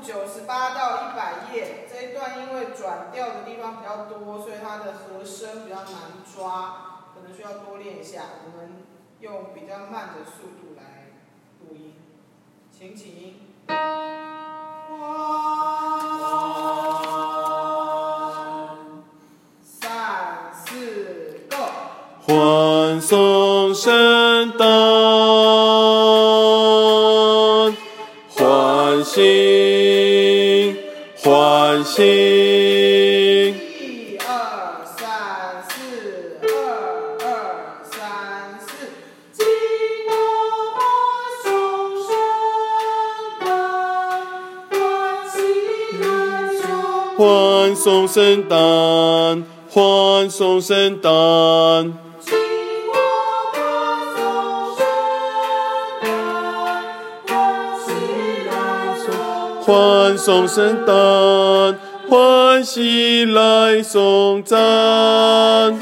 98到100页，这一段因为转调的地方比较多，所以它的和声比较难抓，可能需要多练一下。我们用比较慢的速度来录音，请起音。3、4、Go。 欢送圣诞，欢欣欢欣。 1、2、3、4，2、2、3、4。今晚欢送圣诞，欢喜来送。 欢送圣诞，欢送圣诞。欢送圣诞，欢喜来送赞。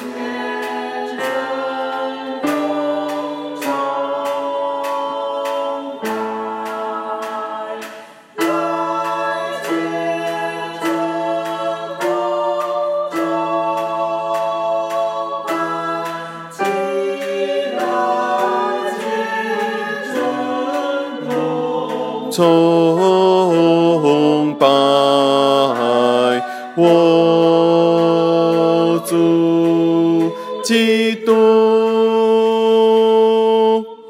从